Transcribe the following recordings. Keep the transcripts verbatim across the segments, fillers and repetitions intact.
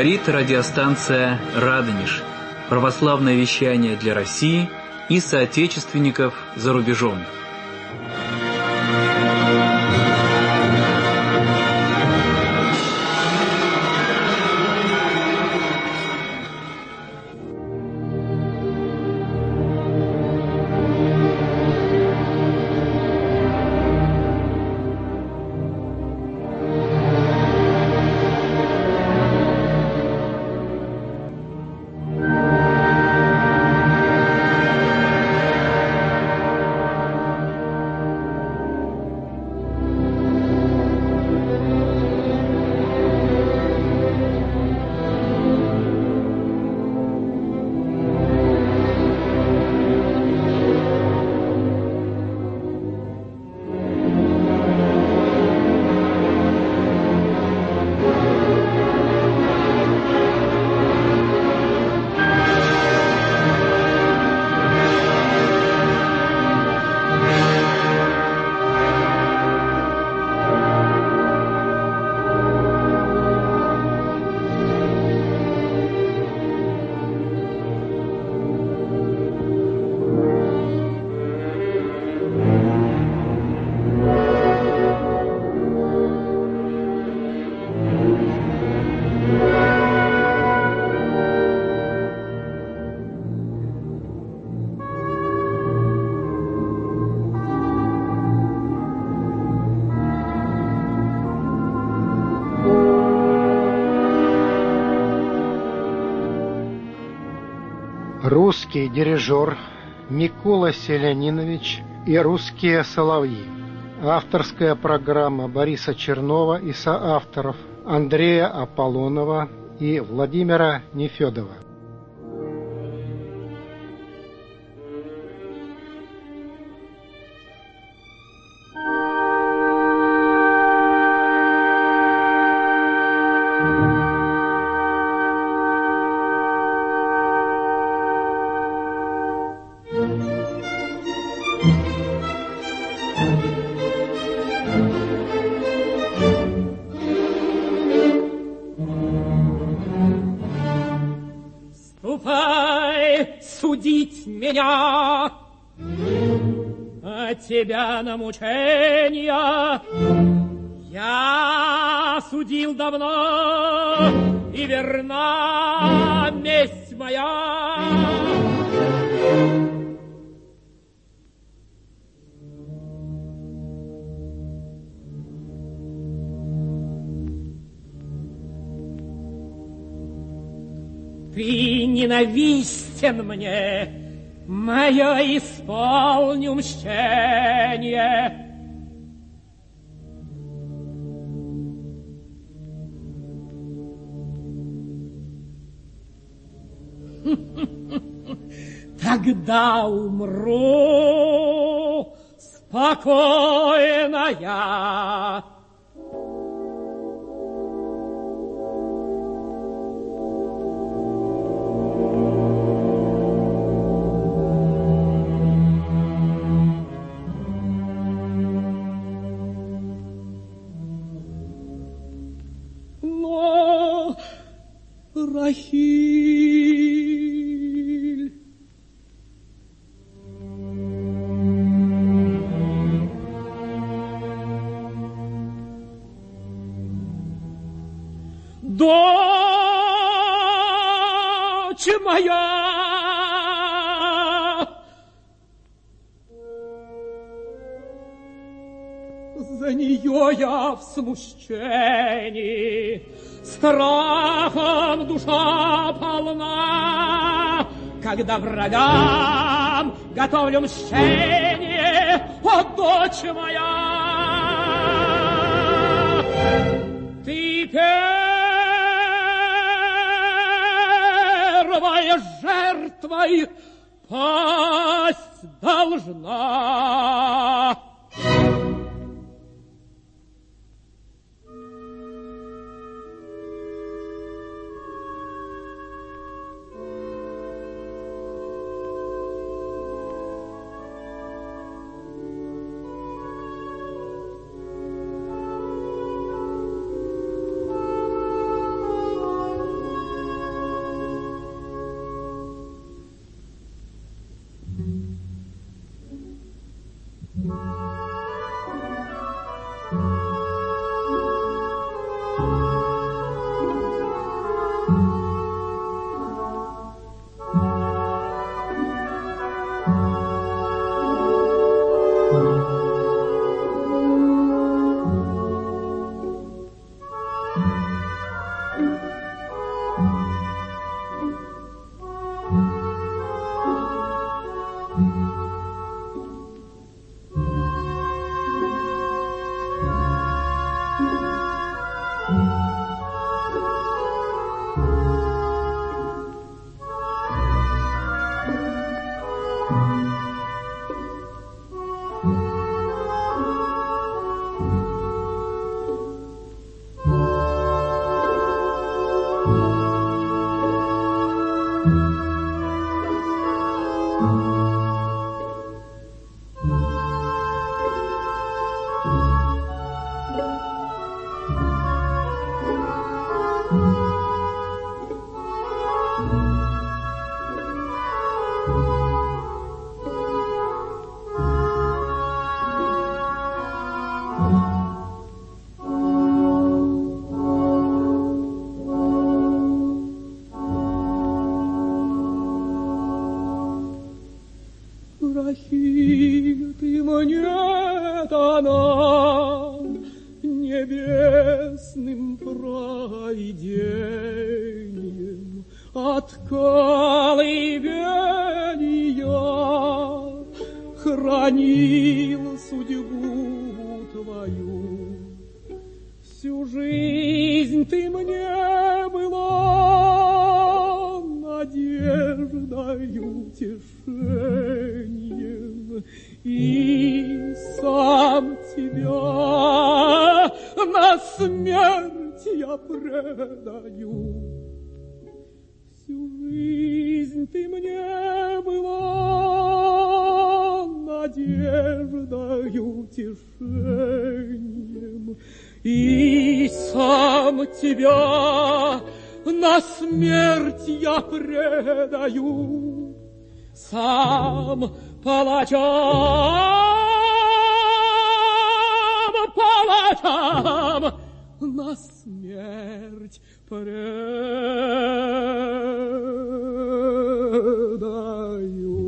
Говорит радиостанция «Радонеж». Православное вещание для России и соотечественников за рубежом. Русский дирижер Микола Селянинович и русские соловьи. Авторская программа Бориса Чернова и соавторов Андрея Аполлонова и Владимира Нефедова. Судить меня, а тебя на мучения я судил давно, и верна месть моя. Ты ненавистен мне, мое исполню мщение. Тогда умру спокойная. Рахиль. Дочь моя, за нее я в смущении, страхом душа полна, когда врагам готовлю мщение, о, дочь моя! Ты первой жертвой пасть должна. Рахиль, ты мне дана небесным провидением, от колыбели я хранил судьбу твою. Всю жизнь ты мне была надеждою, утешением, и сам тебя на смерть я предаю. Всю жизнь ты мне была надеждою, утешением, и сам тебя на смерть я предаю. Сам палачам, палачам на смерть предаю.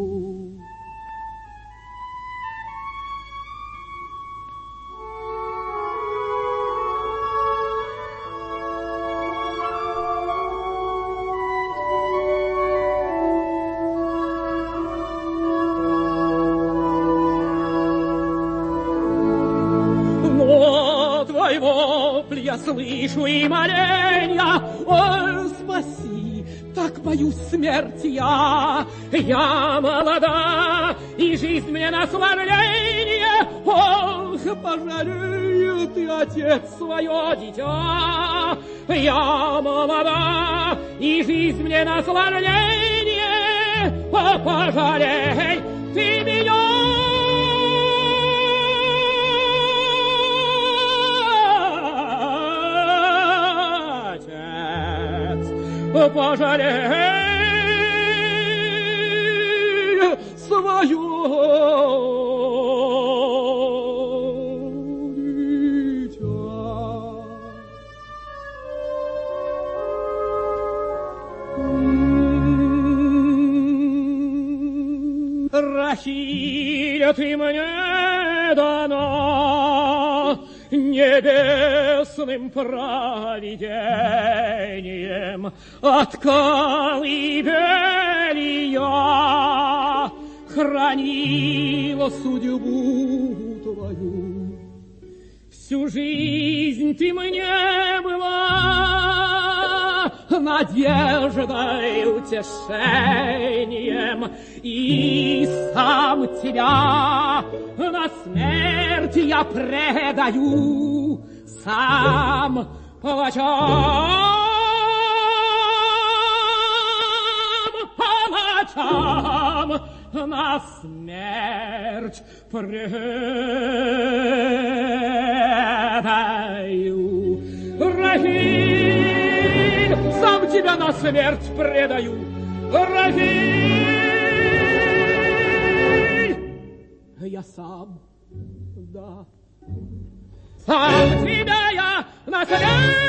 Я слышу и моления, о, спаси, так боюсь смерти я. Я молода, и жизнь мне наслаждение, ох, пожалею ты, отец, свое дитя. Я молода, и жизнь мне наслаждение, о, пожалей ты меня. Пожалей свое дитя. Рахиль, ты мне дана небесным провидением, от колыбели я хранила судьбу твою. Всю жизнь ты мне была надеждой, утешением, и сам тебя на смерть я предаю. Сам палачам, палачам на смерть предаю. Рахиль, сам тебя на смерть предаю. Рахиль, я сам, да, сам тебя я на смерть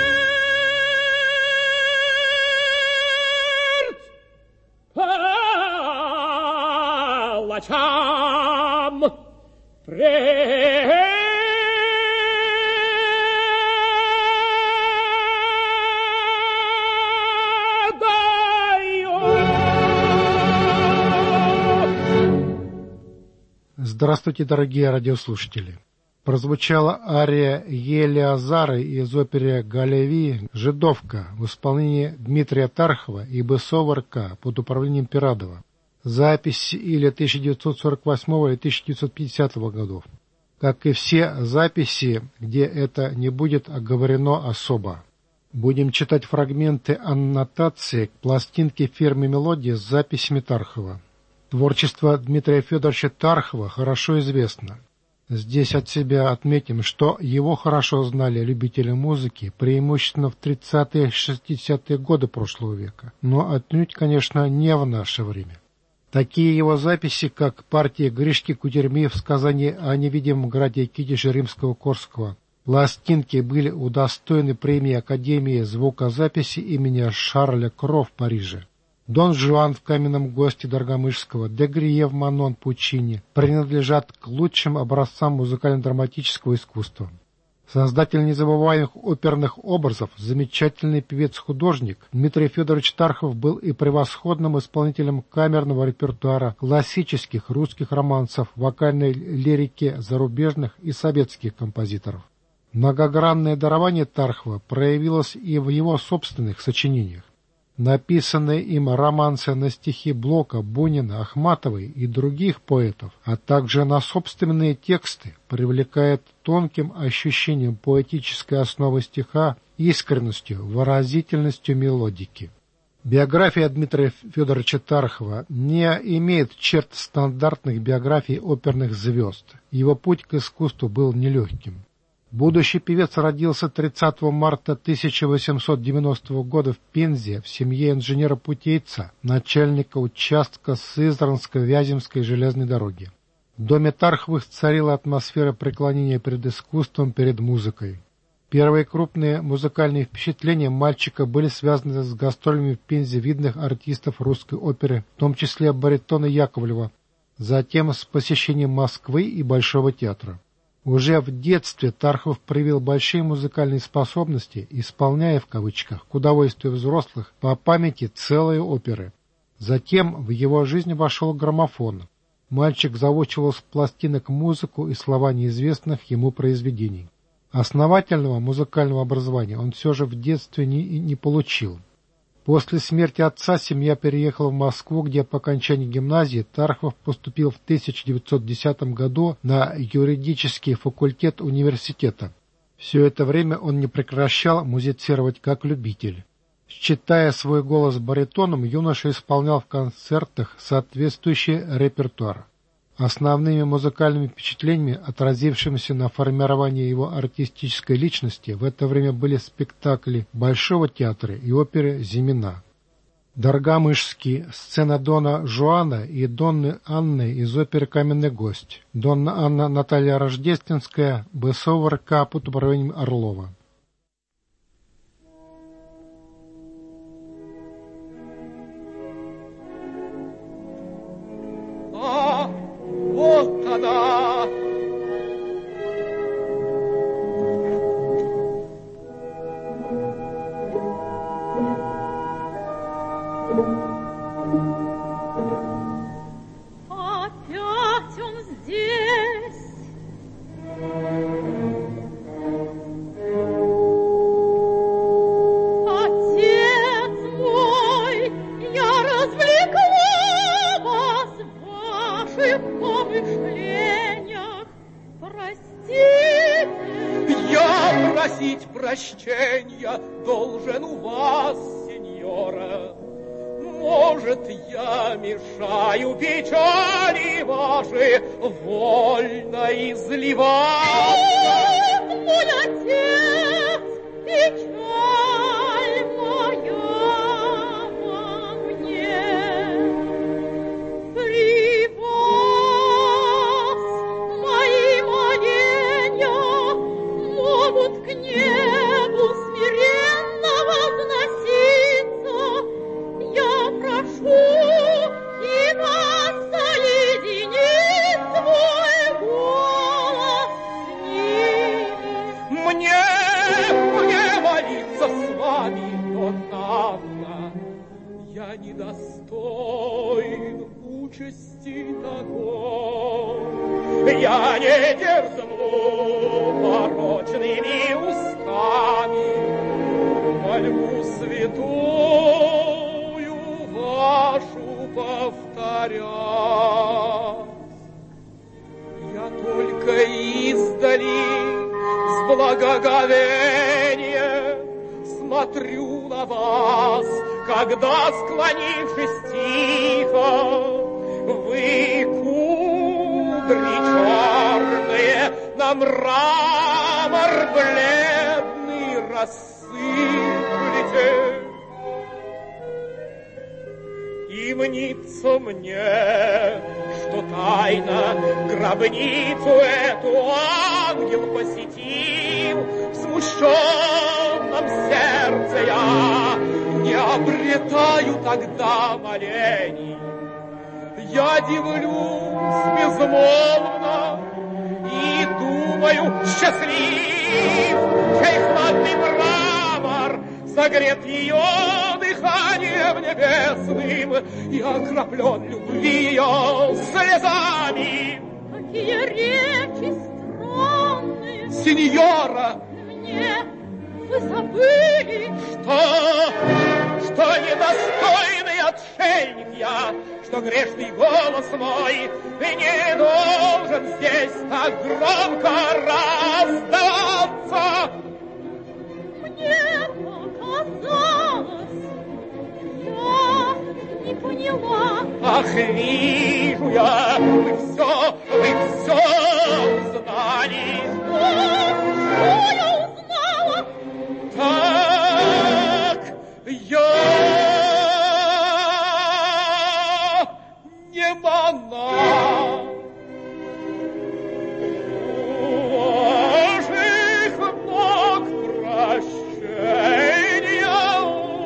палачам предаю. Здравствуйте, дорогие радиослушатели! Прозвучала ария Елеазары из оперы «Галеви» «Жидовка» в исполнении Дмитрия Тархова и Бысова РК под управлением Пирадова. Запись или тысяча девятьсот сорок восьмого и тысяча девятьсот пятидесятого годов. Как и все записи, где это не будет оговорено особо. Будем читать фрагменты аннотации к пластинке фирмы «Мелодия» с записями Тархова. Творчество Дмитрия Федоровича Тархова хорошо известно. Здесь от себя отметим, что его хорошо знали любители музыки, преимущественно в тридцатые-шестидесятые годы прошлого века, но отнюдь, конечно, не в наше время. Такие его записи, как партия Гришки Кутерьми в сказании о невидимом граде Кидиша Римского-Корского, пластинки были удостоены премии Академии звукозаписи имени Шарля Кро в Париже. Дон Жуан в «Каменном госте» Доргомышского, де Грие в «Манон» Пуччини принадлежат к лучшим образцам музыкально-драматического искусства. Создатель незабываемых оперных образов, замечательный певец-художник Дмитрий Федорович Тархов был и превосходным исполнителем камерного репертуара классических русских романсов, вокальной лирики зарубежных и советских композиторов. Многогранное дарование Тархова проявилось и в его собственных сочинениях. Написанные им романсы на стихи Блока, Бунина, Ахматовой и других поэтов, а также на собственные тексты, привлекают тонким ощущением поэтической основы стиха, искренностью, выразительностью мелодики. Биография Дмитрия Федоровича Тархова не имеет черт стандартных биографий оперных звезд. Его путь к искусству был нелегким. Будущий певец родился тридцатого марта тысяча восемьсот девяностого года в Пензе в семье инженера-путейца, начальника участка Сызранско-Вяземской железной дороги. В доме Тарховых царила атмосфера преклонения перед искусством, перед музыкой. Первые крупные музыкальные впечатления мальчика были связаны с гастролями в Пензе видных артистов русской оперы, в том числе баритона Яковлева, затем с посещением Москвы и Большого театра. Уже в детстве Тархов проявил большие музыкальные способности, исполняя в кавычках к удовольствию взрослых по памяти целые оперы. Затем в его жизнь вошел граммофон. Мальчик заучивал с пластинок музыку и слова неизвестных ему произведений. Основательного музыкального образования он все же в детстве не, не получил. После смерти отца семья переехала в Москву, где по окончании гимназии Тархов поступил в тысяча девятьсот десятом году на юридический факультет университета. Все это время он не прекращал музицировать как любитель. Считая свой голос баритоном, юноша исполнял в концертах соответствующий репертуар. Основными музыкальными впечатлениями, отразившимися на формировании его артистической личности, в это время были спектакли Большого театра и оперы «Зимина». Доргомышский, сцена Дона Жуана и Донны Анны из оперы «Каменный гость», Донна Анна Наталья Рождественская, БСОВРК под управлением Орлова. Вот она! Опять он здесь! Отец мой, я развлекла вас в ваших помышлениях. Простите! Я просить прощения должен у вас, сеньора. Может, я мешаю печали ваши вольно изливать? Нет, мой отец, печаль моя во мне. При вас мои моления могут к небу смиренно возноситься. Я прошу и вас соединить свой голос с ними. Мне, мне молиться с вами, Донна Анна, я недостоин участи такой. Я не дерзну порочными устами, мольбу святую вашу повторять. Я только издали с благоговением смотрю на вас, когда, склонившись тихо, вы кудри черные на мрамор бледный рассыплете. И мнится мне, что тайно гробницу эту ангел посетил. В смущенном сердце я не обретаю тогда молений. Я дивлюсь безмолвно и думаю, счастлив, чей хладный мрамор согрет ее дыханием небесным и окроплен любви ее слезами. Какие речи странные, сеньора! Мне вы забыли, что, что недостойный отшельник я, что грешный голос мой не должен здесь так громко раздаваться. Мне показалось, я не поняла. Ах, вижу я, вы все, вы все узнали. Что я узнала? Так, я не монах. Ваших ног прощения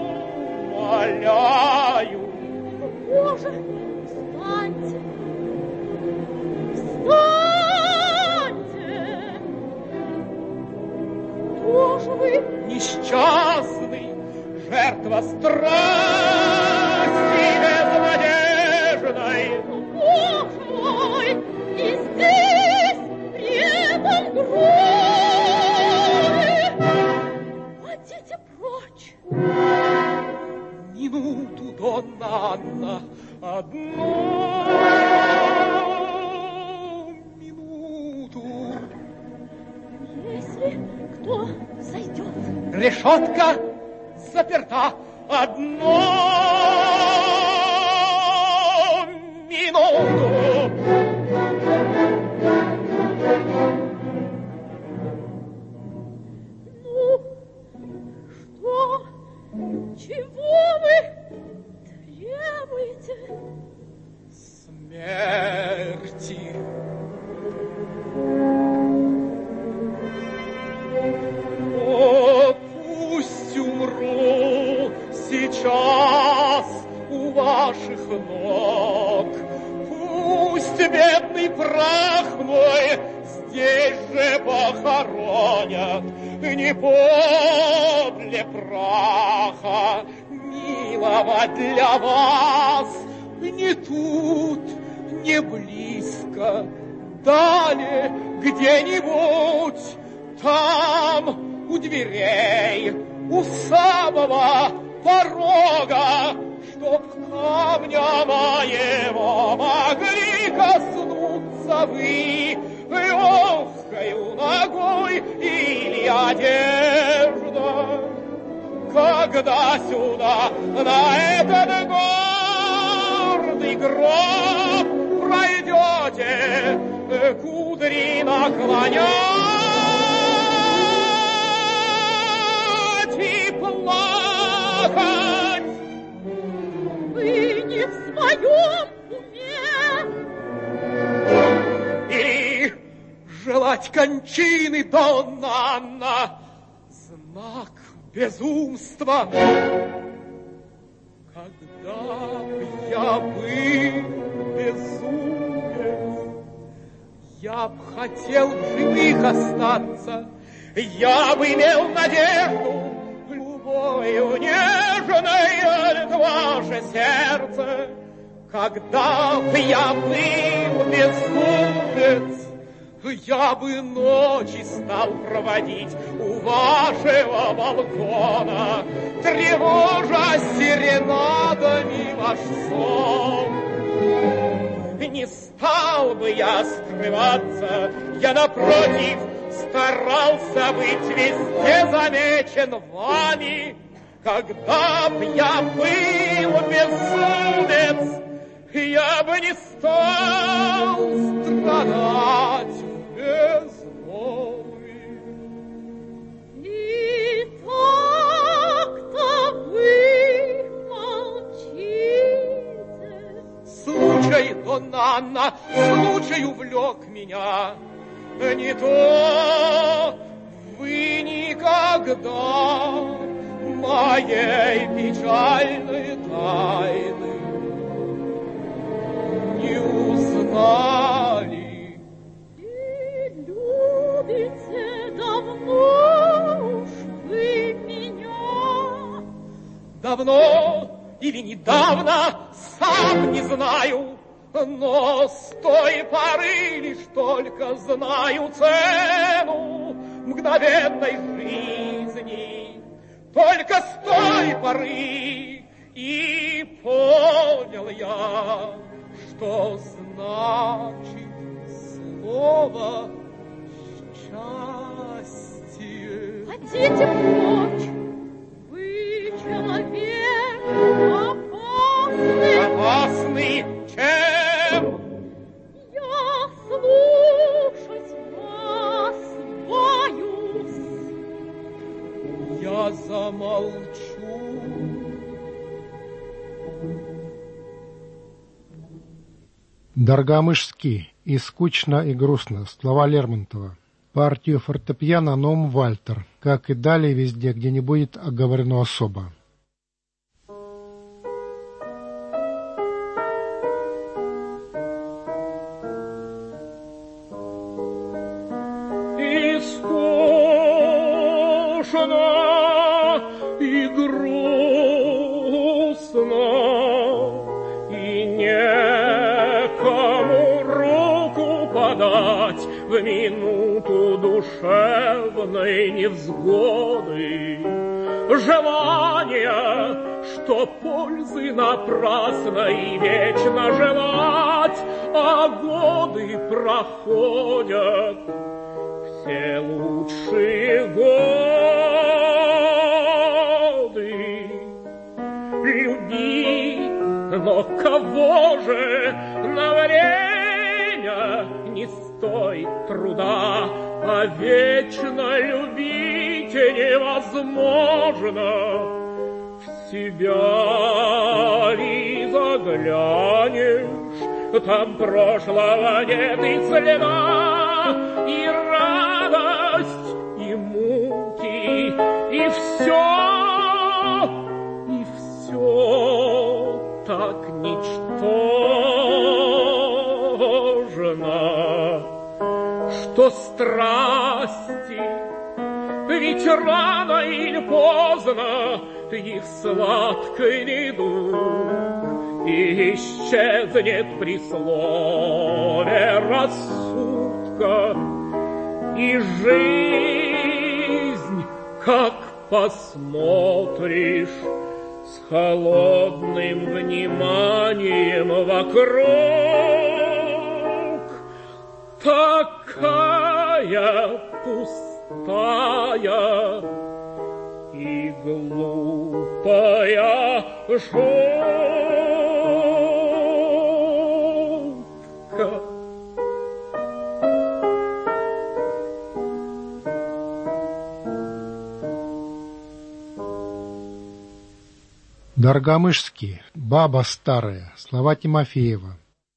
умоляю. Боже, встаньте, встаньте. Кто же вы? Несчастный, жертва страсти безнадежной. Боже мой, и здесь при этом гробе. Пойдите прочь. Минуту, Донна Анна, одну минуту. Если кто зайдет, Решетка заперта. Одну минуту. ну, что, чего вы требуете? Смерти. О, пусть умру сейчас у ваших ног. Пусть бедный прах мой здесь же похоронят. Не подле праха, милого для вас, не тут, не близко, далее где-нибудь. Там, у дверей, у самого порога, чтоб камня моего могли коснуться вы легкою ногой или одежда. Когда сюда, на этот гордый гроб пройдете, кудри наклонять и плакать. Вы не в своем уме. Или желать кончины, Донна Анна, знак безумства. Когда б я был безумец, я б хотел в живых остаться, я бы имел надежду, любовью нежной от ваше сердце. Когда б я был безумец, я бы ночи стал проводить у вашего балкона, тревожа серенадами ваш сон. Не стал бы я скрываться, я, напротив, старался быть везде замечен вами. Когда б я был безумец, я бы не стал страдать в безмолвии. И так-то вы молчите. Случай, Донна Анна, случай увлек меня. Не то вы никогда моей печальной тайны не узнали. И любите давно уж вы меня? Давно или недавно, сам не знаю, но с той поры лишь только знаю цену мгновенной жизни. Только с той поры и понял я, что значит слово счастье. Хотите прочь? Вы человек опасный. Опасный чем? Я слушать вас боюсь. Я замолчу. Даргамышский и скучно и грустно. Слова Лермонтова. Партию фортепиано Ном Вальтер, как и далее везде, где не будет оговорено особо. И скучно, и грустно, и некому руку подать в минуту душевной невзгоды. Желание, что пользы напрасно и вечно желать, а годы проходят, все лучшие годы. Люби, но кого же на время не стоит труда, а вечно любить невозможно. В себя ли заглянешь, там прошлого нет и следа, и радость, и муки, и все, и все так ничтожно, что страсти, ведь рано или поздно их сладкий недуг исчезнет при слове рассудка, и жизнь, как посмотришь, с холодным вниманием вокруг, такая пустая и глупая шутка. Даргамышский. Баба старая. Слова Тимофеева.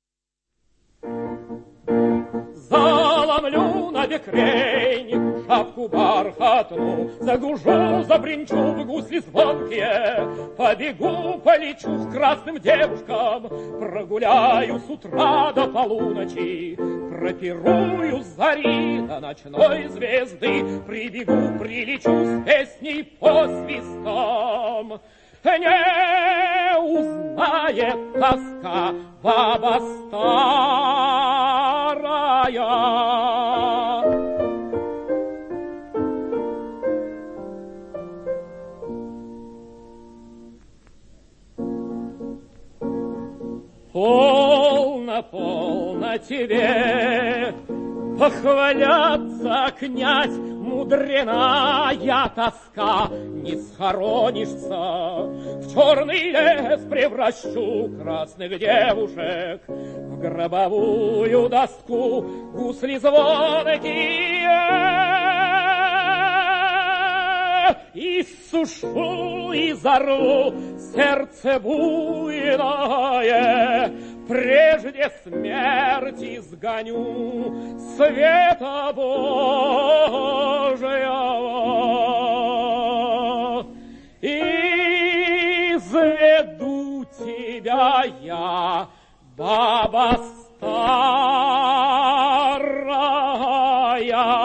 Заломлю на бекрень шапку бархатну, загружу, забринчу в гусли звонкие, побегу, полечу к красным девушкам, прогуляю с утра до полуночи, пропирую с зари до ночной звезды, прибегу, прилечу с песней по свистам. Не узнает тоска баба старая. Полно, полно тебе похваляться, князь, мудренная тоска, не схоронишься. В черный лес превращу красных девушек, в гробовую доску гусли звонкие, и сушу, и зарву сердце буйное, прежде смерти сгоню света Божия. И тебя я, баба старая.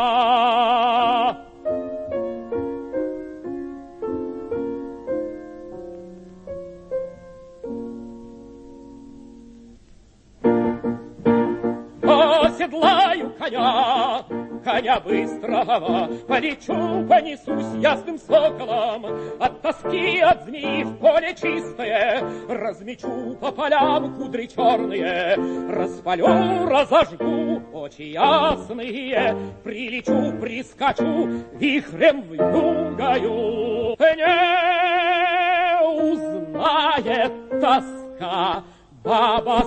Оседлаю коня, коня быстрого, полечу, понесусь ясным соколом, от тоски, от змеи в поле чистое, размечу по полям кудри черные, распалю, разожгу очи ясные, прилечу, прискочу, вихрем вьюгаю. Не узнает тоска баба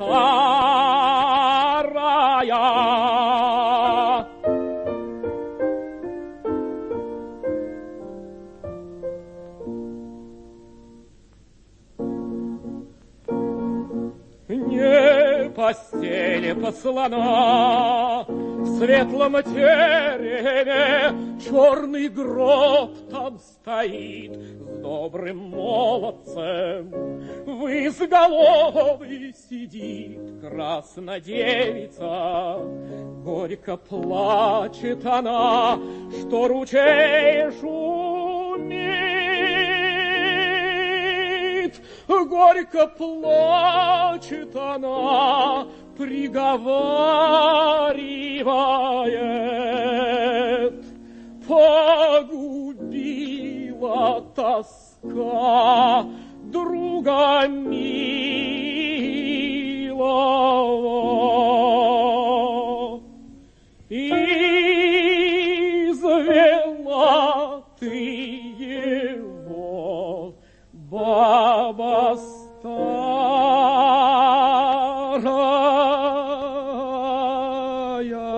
старая. Не постели послана, в светлом тереме черный гроб там стоит с добрым молодцем. В изголовье сидит краснодевица, горько плачет она, что ручей шумит. Горько плачет она, приговаривает: погубила тоска друга милого. Извела ты его, баба старая.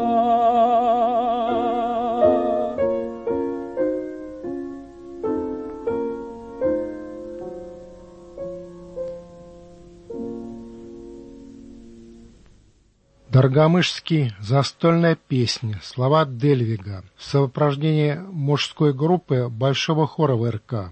Даргомышский застольная песня, слова Дельвига, в сопровождении мужской группы Большого хора ВРК.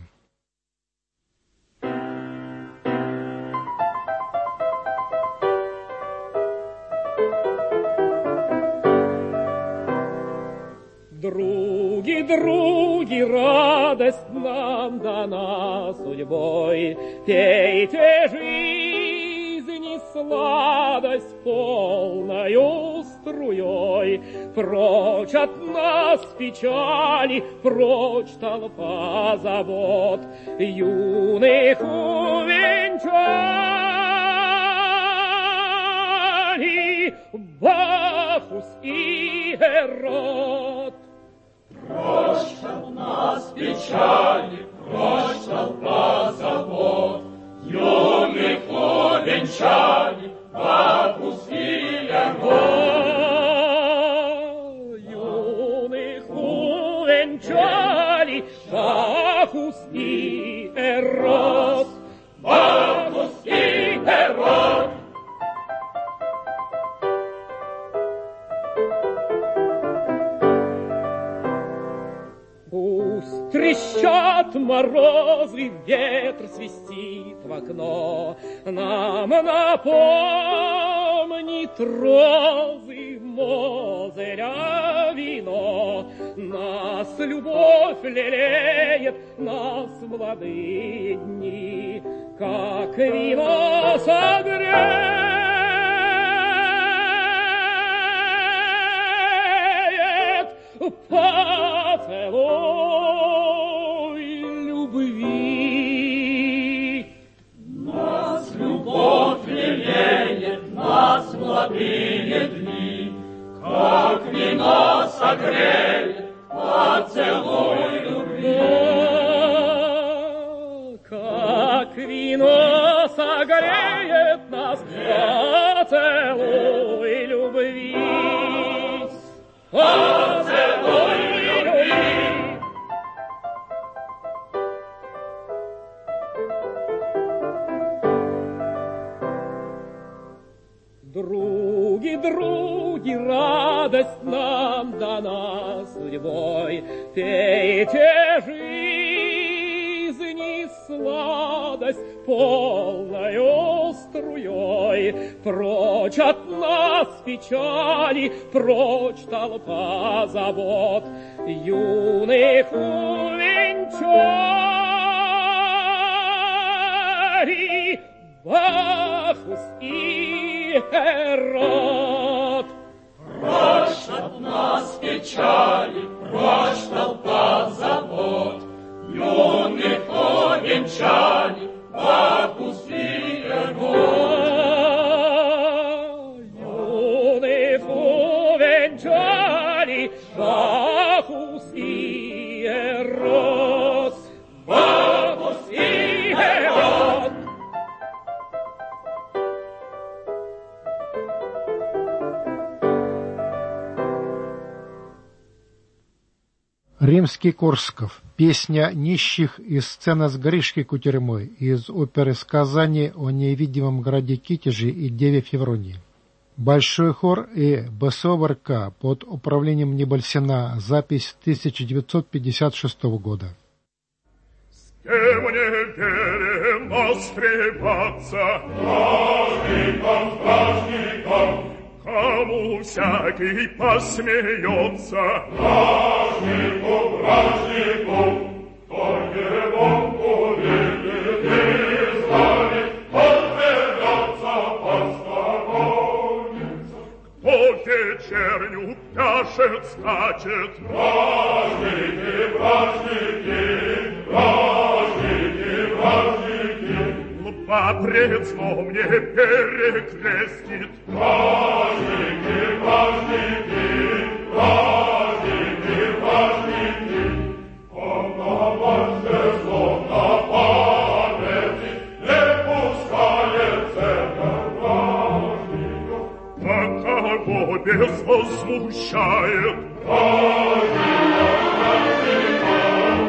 Други, други, радость нам дана судьбой, пейте жизни сладость полною струей. Прочь от нас печали, прочь толпа забот, юных увенчали Бахус и Герод. Прочь от нас печали, прочь толпа забот, юных увенчали Бахус и Герод. Юных увенчали Бахус и Герод. Бахус и Герод. Пусть трещат морозы, ветер свистит в окно, нам напомнит розы Мозыря вино. Нас любовь лелеет, нас молодые дни, как вино согреет. Поцелуй любви. Нас любовь лелеет, нас молодые дни, как вино согреет. Поцелуй любви. Как вино согреет нас, поцелуй любви. Поцелуй любви. Други, други, радость нам дана судьбой, пейте жизни сладость полна прочь от нас печали, прочь толпа забот, юных увенчали Бахус и Ирод. Прочь от нас печали, прочь толпа забот, юных увенчали Бахус и Ирод. Юных увенчали Бахус и Ирод. Бахус и Ирод. Римский Корсков. Песня нищих и сцена с Гришкой Кутерьмой из оперы «Сказание о невидимом граде Китеже и деве Февронии». Большой хор и БСОВРК под управлением Небольсина. Запись тысяча девятьсот пятьдесят шестого года. С кем не велено скрываться, праздником, праздником, кому всякий посмеется, празднику, празднику, кто его увидит и знает, подберется, посторонится. Кто вечерню пляшет, скачет, праздники, праздники, праздники, праздники, лба пред сном не перекрестит, праздники, праздники, праздники, праздники, он на ваше зло на памяти не пускает церковь праздников, а кого безвозмущает, праздников, праздников,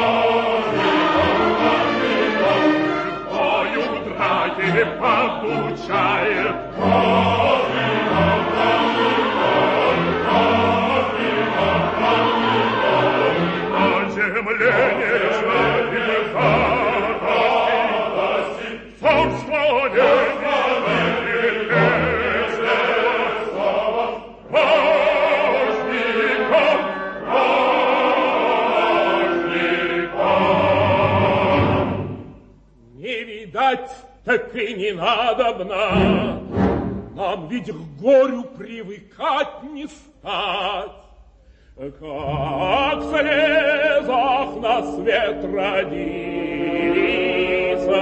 праздников, праздников, драки получает, праздников, праздников, праздников, праздников, на земле нечего радости, царство небесное, праздником, праздником. Не видать, так и не надобно, нам ведь к горю привыкать не стать. Как в слезах на свет родиться,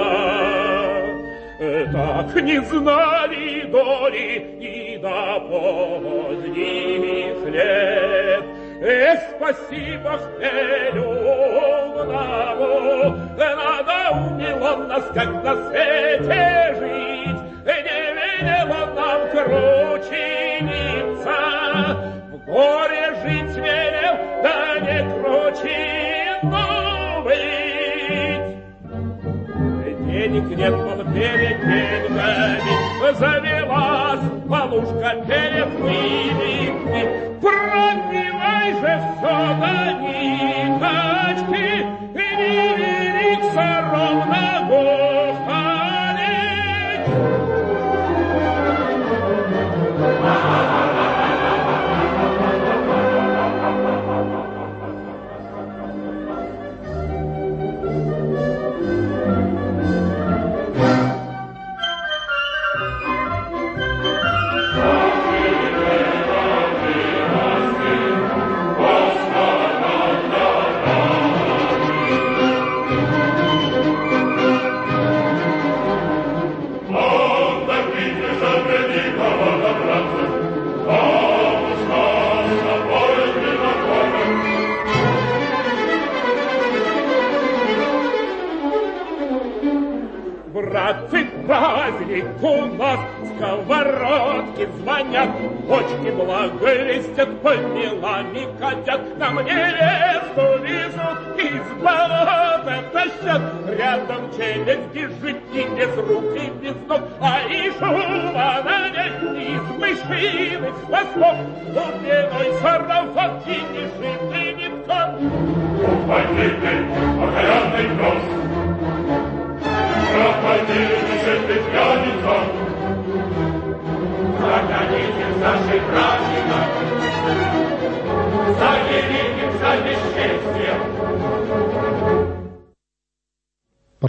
так не знали доли и до поздних лет. Эх, спасибо хмелю умному, надоумил он нас, как на свете жить, не велел он нам кручиниться, в горе жить велел, да не кручину быть. Денег нет, он перед деньгами, завелась полушка перед ними, пробивай же все до ниточки, и не великся ровно гухалить. Братцы, праздник у нас, сковородки звонят, бочки благовестят, по мелами катят, нам невесту везут, из болота тащат, рядом челюсть бежит и без рук, и без ног, а и шума на ней, из мышиных хвостов, глубиной сарафанки не шиты нитком. Упадите, окаянный пес, пропадите, пьяница,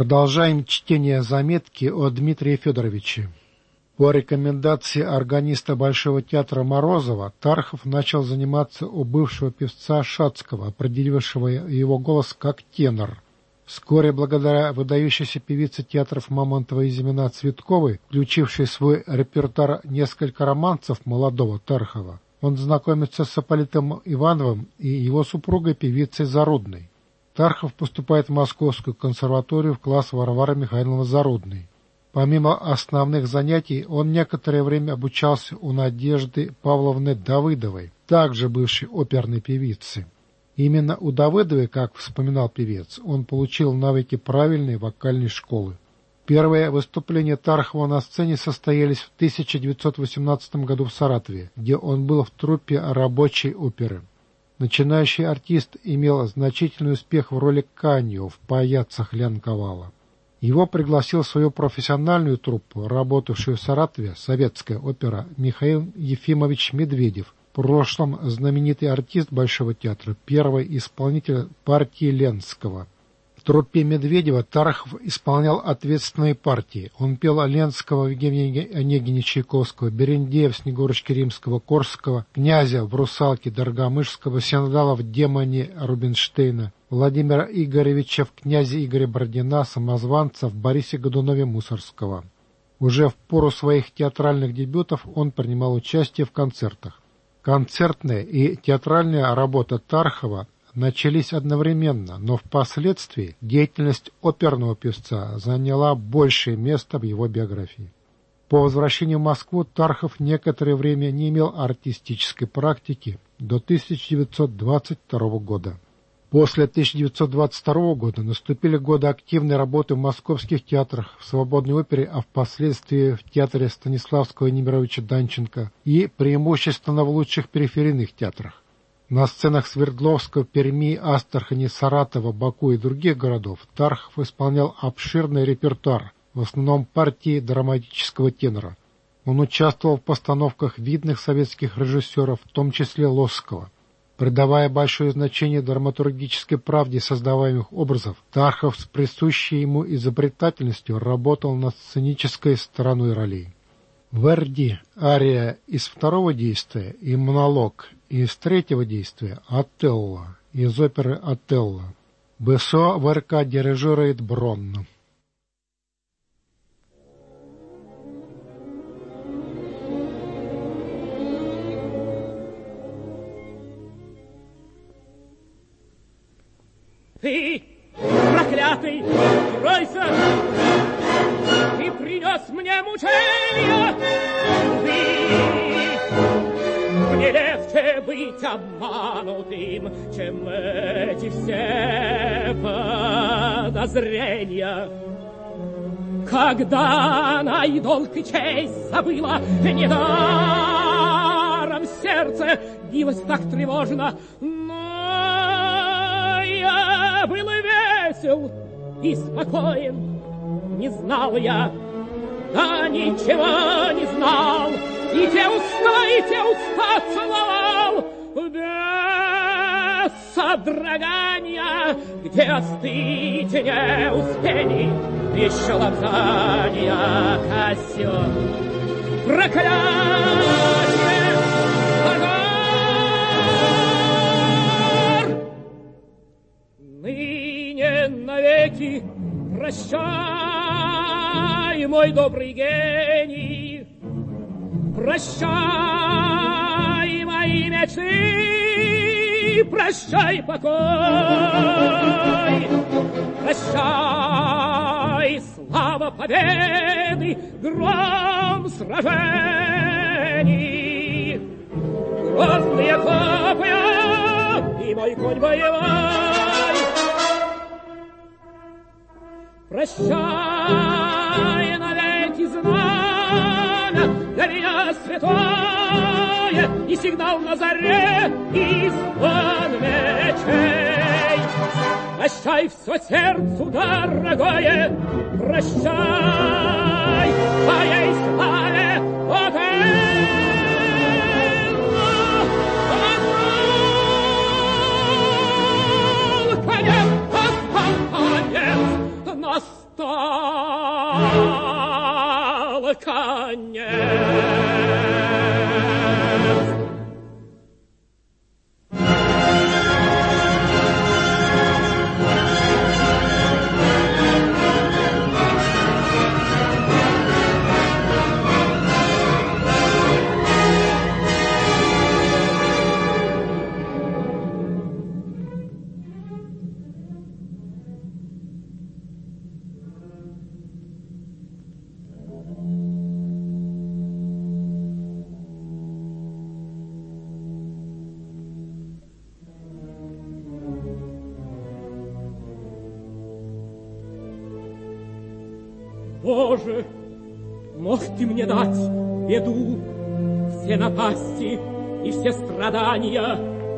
Продолжаем чтение заметки о Дмитрии Федоровиче. По рекомендации органиста Большого театра Морозова Тархов начал заниматься у бывшего певца Шацкого, определившего его голос как тенор. Вскоре, благодаря выдающейся певице театров Мамонтова и Зимина Цветковой, включившей в свой репертуар несколько романсов молодого Тархова, он знакомится с Ипполитом Ивановым и его супругой певицей Зарудной. Тархов поступает в Московскую консерваторию в класс Варвары Михайловны Зарудной. Помимо основных занятий, он некоторое время обучался у Надежды Павловны Давыдовой, также бывшей оперной певицы. Именно у Давыдовой, как вспоминал певец, он получил навыки правильной вокальной школы. Первые выступления Тархова на сцене состоялись в тысяча девятьсот восемнадцатом году в Саратове, где он был в труппе рабочей оперы. Начинающий артист имел значительный успех в роли Каньо в «Паяцах Лянковала». Его пригласил в свою профессиональную труппу, работавшую в Саратове, советская опера, Михаил Ефимович Медведев, в прошлом знаменитый артист Большого театра, первый исполнитель партии Ленского. В труппе Медведева Тархов исполнял ответственные партии. Он пел Ленского в Евгения Онегине Чайковского, Берендея в Снегурочке Римского Корского, Князя в Русалке Доргомышского, Синдала в Демоне Рубинштейна, Владимира Игоревича в «Князе Игоре Бородина», Самозванца в Борисе Годунове Мусорского. Уже в пору своих театральных дебютов он принимал участие в концертах. Концертная и театральная работа Тархова начались одновременно, но впоследствии деятельность оперного певца заняла большее место в его биографии. По возвращению в Москву Тархов некоторое время не имел артистической практики до тысяча девятьсот двадцать второго года. После тысяча девятьсот двадцать второго года наступили годы активной работы в московских театрах, в свободной опере, а впоследствии в театре Станиславского и Немировича Данченко и преимущественно в лучших периферийных театрах. На сценах Свердловска, Перми, Астрахани, Саратова, Баку и других городов Тархов исполнял обширный репертуар, в основном партии драматического тенора. Он участвовал в постановках видных советских режиссеров, в том числе Лосского. Придавая большое значение драматургической правде создаваемых образов, Тархов с присущей ему изобретательностью работал над сценической стороной ролей. Верди ария из второго действия и монолог из третьего действия «Отелло» из оперы «Отелло». Бесо в РК дирижирует Бронн. Ты, проклятый, кройся! Ты принес мне мучения! Ты! Мне легче быть обманутым, чем эти все подозрения. Когда найдолг и честь забыла, недаром сердце билось так тревожно, я был весел и спокоен, не знал я, да ничего не знал, и те уста, и те уста целовал, без содрогания, где остыть не успели, еще лапзания косер. Проклятие! Ныне навеки прощай, мой добрый гений, прощай мои мечты, прощай покой, прощай слава победы, гром сражений, грозные копья и мой конь боевой. Прощай навеки знамя, для меня святое, и сигнал на заре, и звон мечей. Прощай все сердцу дорогое, прощай твоей славе, Отелло, Отелло, конец, конец. конец. Боже, мог ты мне дать беду, все напасти и все страдания,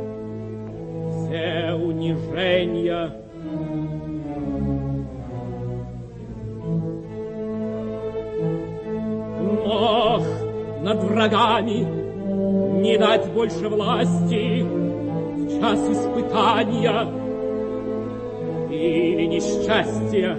все унижения. Мог над врагами не дать больше власти в час испытания или несчастья.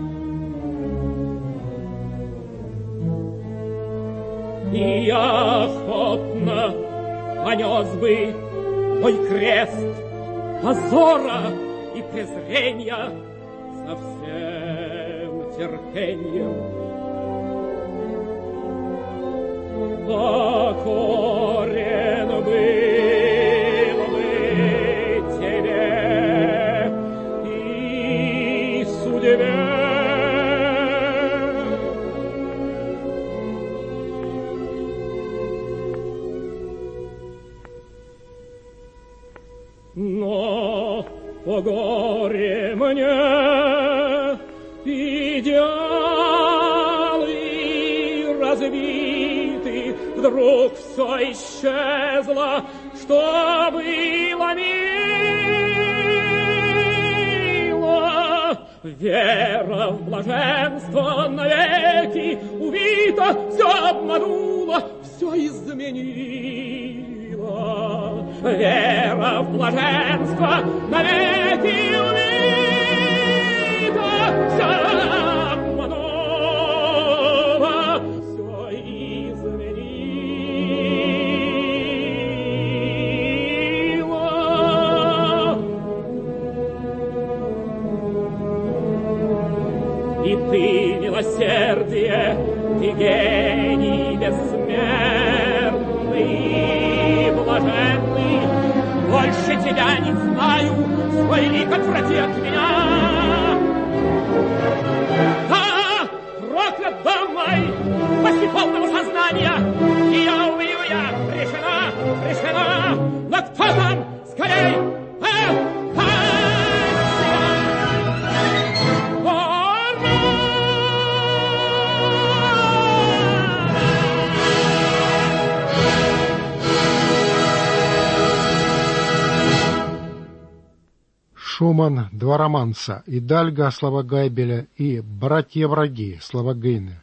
И я охотно понес бы мой крест позора и презрения со всем терпением. Покорен был бы тебе и судьбе. Но по горе мне идеалы разбиты, вдруг все исчезло, что было мило. Вера в блаженство навеки увита, все обмануло, все изменило. Вера в блаженство навеки увита, все обмануло, все изменило. И ты, милосердие, ты гений бессмертный, блаженный, больше тебя не знаю, свой лик отврати от меня. Да, проклят дом мой, после полного сознания, ее убью я, решена, решена, но кто там, скорей, Шуман «Два романса», «Идальго» слова Гайбеля и «Братья-враги» слова Гейне.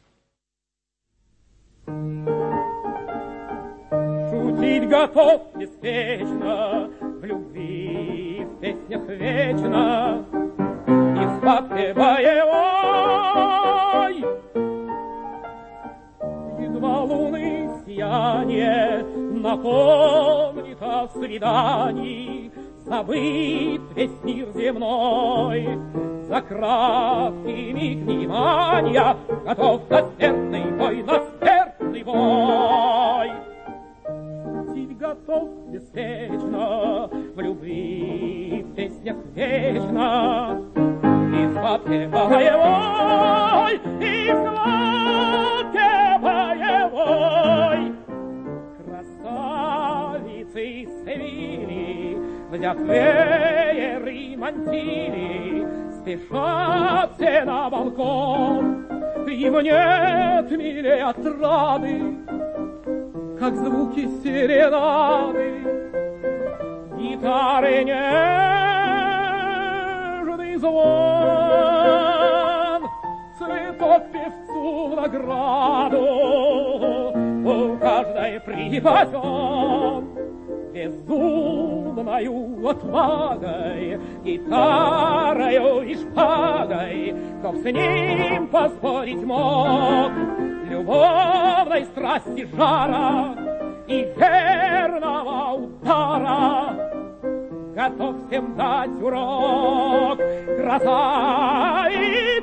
Шутить готов беспечно, в любви, в песнях вечно, и в схватке боевой. Едва луны сияние напомнит о свидании, забыт весь мир земной, за краткий миг внимания готов на смертный бой, на смертный бой. Шутить готов беспечно, в любви, в песнях вечно, и в схватке боевой, и в схватке боевой. Красавицы Севили, взяв веер и мантили, спешат все на балкон. Им нет милей отрады, как звуки серенады, гитары нежный звон, цветок певцу в награду, у каждой припасен. Безумною отвагой, гитарою и шпагой, кто б с ним поспорить мог? любовной страсти жара и верного удара. Готов всем дать урок гроза и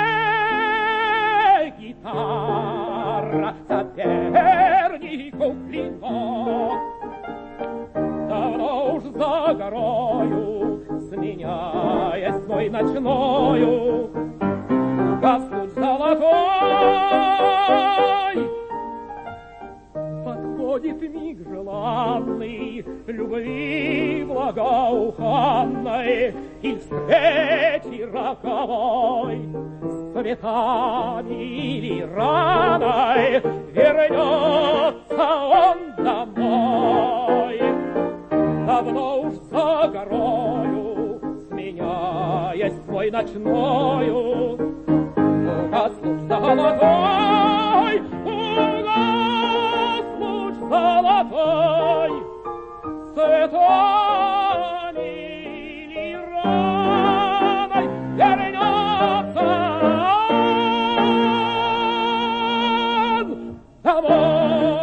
гитара сопернику клинок. Давно уж за горою, сменяясь свой ночною, гаснуть золотой. Подходит миг желанный, любви благоуханной, и встречи роковой с цветами или раной вернется он домой. Давно уж за горою, сменяясь свой ночною, угаснуть золотой, угаснуть золотой, цветами или раной вернется он домой.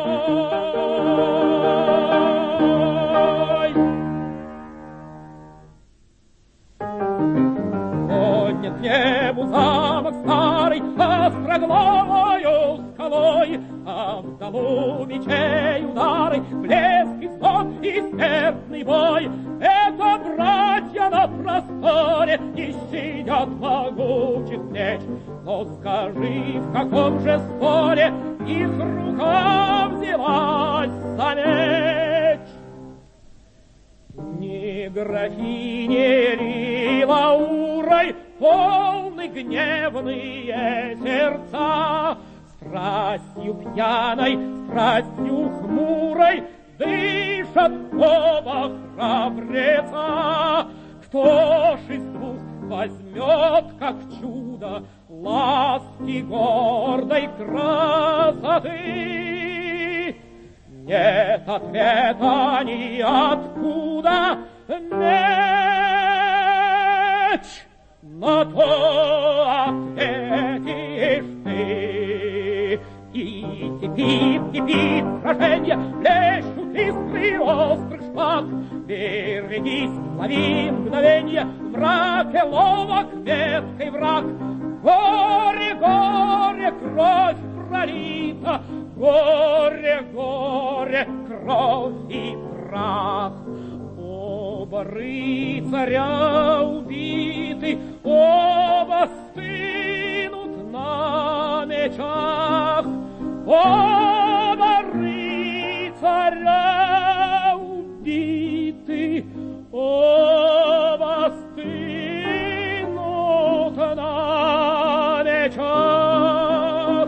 Поднят к небу замок старый остроглавою скалой, а вдалу мечей удары, блеск и звон и смертный бой. Это братья на просторе не щадят могучих плеч. Но скажи, в каком же споре их рука взялась за меч? Ни графиня, ни Лаурой полны гневные сердца, страстью пьяной, страстью хмурой дышат оба храбреца. Кто ж из двух возьмет, как чудо, ласки гордой красоты? Нет ответа ниоткуда, меч, на то ответишь ты. И кипит, кипит сраженье, блещут искры острых шпаг. Берегись, лови мгновенье, в мраке ловок ветхий враг. Горе, горе, кровь пролита, горе, горе, кровь и прах. Оба рыцаря убиты, оба стынут на мечах. Оба рыцаря убиты, оба стынут на мечах.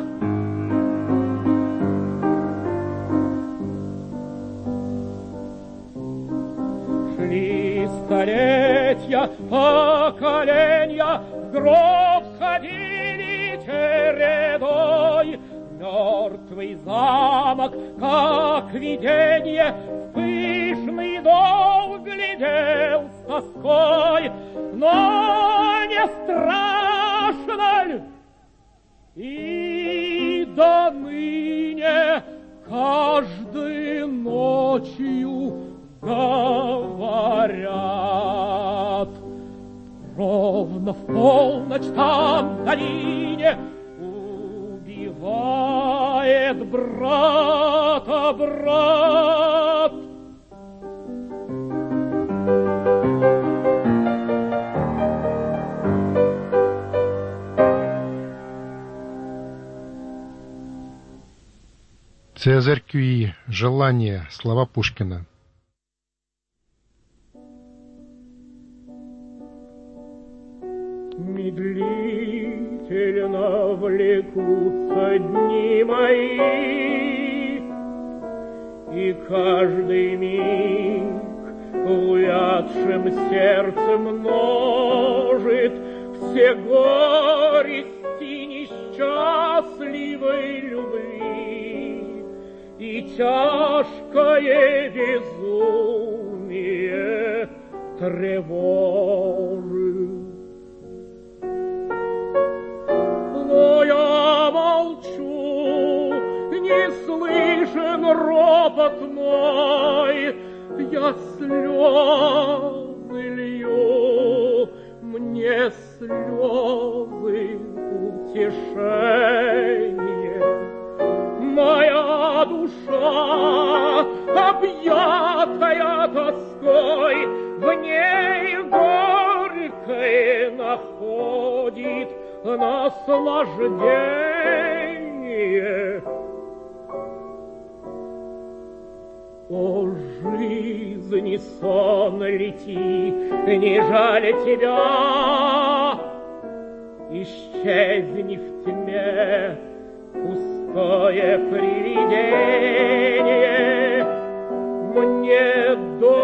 Шли столетия, поколенья, в гроб сходили чередой. Мертвый замок, как виденье, в пышный дом глядел с тоской. Но не страшно ль? И до ныне каждой ночью говорят. Ровно в полночь там в долине убивает брата брат. Цезарь Кюи. Желание. Слова Пушкина. Медлительно влекутся дни мои, и каждый миг увядшим сердцем множит все горести несчастливой любви и тяжкое безумие тревожит. Но я молчу, не слышен ропот мой, я слезы лью, мне слезы утешение. Моя душа, объятая тоской, в ней горькое находит наслаждение. О, жизни сон лети, не жаль тебя, исчезни в тьме, пустое привидение. Мне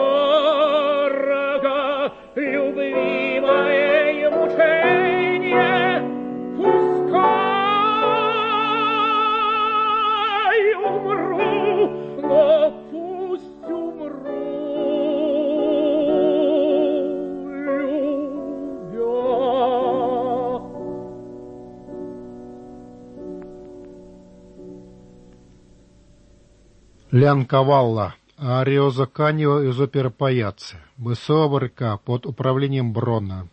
дорого любимое мучение, пускай умру, но пусть умру, любя. Лянкавалла, Ариозо Каньо из оперы «Паяцци», Высокого река под управлением Бронна.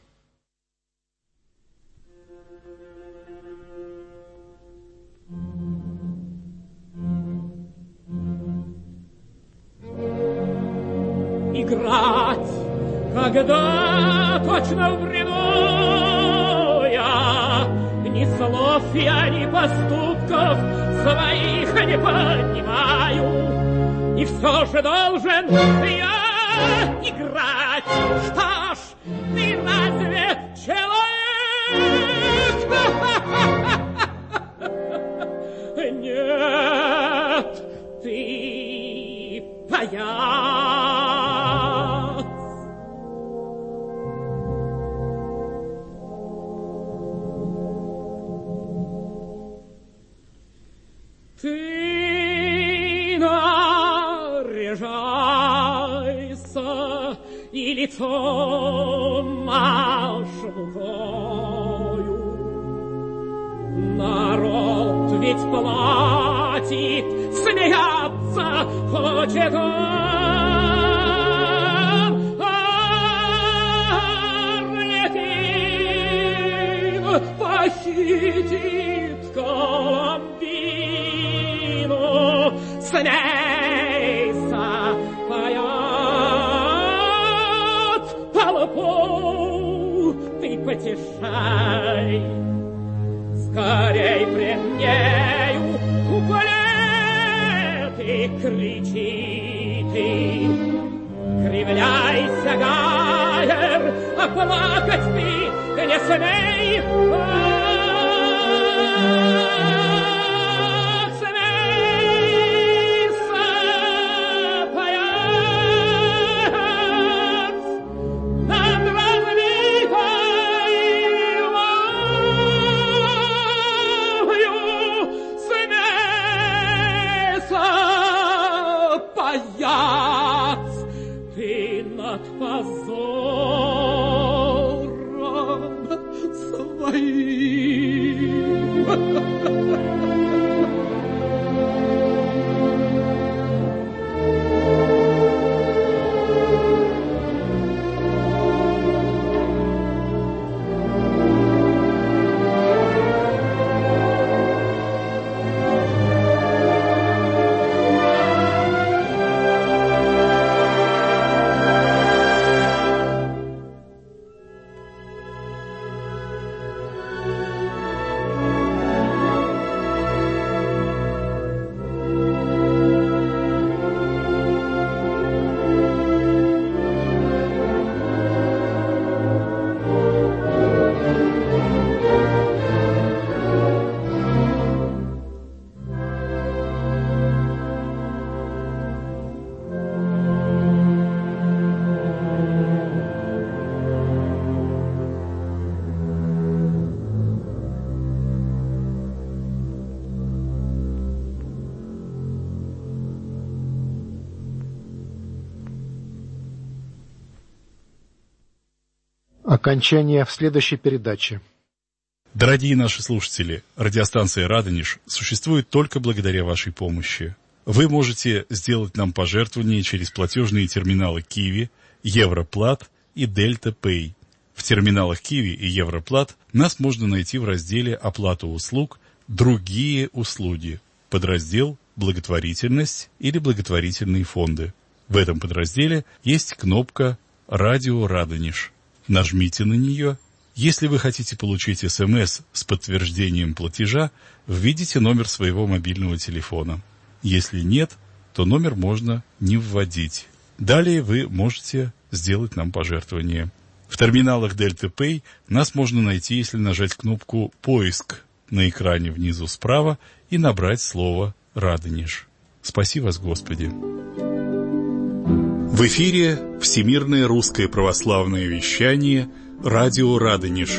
Играть, когда точно в бреду я, ни слов я, ни поступков своих не понимаю, и все же должен я играть. Что ж, ты разве человек? Нет, ты паяц. Ты наряжайся и лицо машь рукою. Народ ведь платит, смеяться хочет он. Арлекин похитит Коломбину. Смейся, паяц, толпу ты потешай. Скорей пред нею куплеты кричи ты. Кривляйся, Гайер, а плакать ты не смей. Позором своим. Окончание в следующей передаче. Дорогие наши слушатели, радиостанция «Радонеж» существует только благодаря вашей помощи. Вы можете сделать нам пожертвования через платежные терминалы Киви, Европлат и Дельта Пэй. В терминалах Киви и Европлат нас можно найти в разделе «Оплата услуг», «Другие услуги», подраздел «Благотворительность» или «Благотворительные фонды». В этом подразделе есть кнопка «Радио Радонеж». Нажмите на нее. Если вы хотите получить СМС с подтверждением платежа, введите номер своего мобильного телефона. Если нет, то номер можно не вводить. Далее вы можете сделать нам пожертвование. В терминалах Дельта Пэй нас можно найти, если нажать кнопку «Поиск» на экране внизу справа и набрать слово «Радонеж». Спаси вас, Господи! В эфире Всемирное русское православное вещание «Радио Радонеж».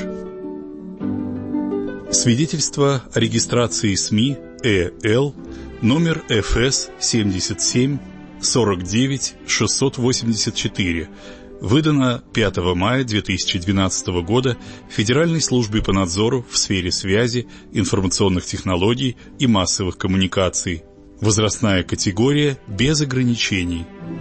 Свидетельство о регистрации СМИ Э Л номер Эф Эс семьдесят семь сорок девять шестьсот восемьдесят четыре, выдано пятого мая две тысячи двенадцатого года Федеральной службой по надзору в сфере связи, информационных технологий и массовых коммуникаций. Возрастная категория без ограничений.